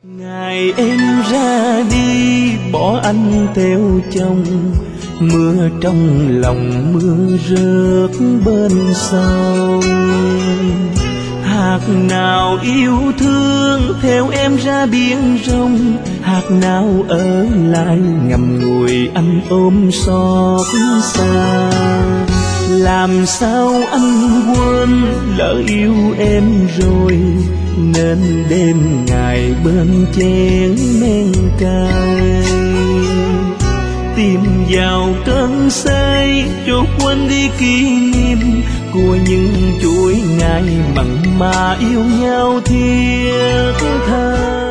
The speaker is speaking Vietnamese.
Ngày em ra đi bỏ anh theo chồng, mưa trong lòng mưa rớt bên sông. Hạt nào yêu thương theo em ra biển rong, hạt nào ở lại ngậm ngùi anh ôm xót xa. Làm sao anh quên lỡ yêu em rồi, nên đêm ngày bên chén men cay. Tìm vào cơn say cho quên đi kỷ niệm của những chuỗi ngày mặn mà yêu nhau thiết tha.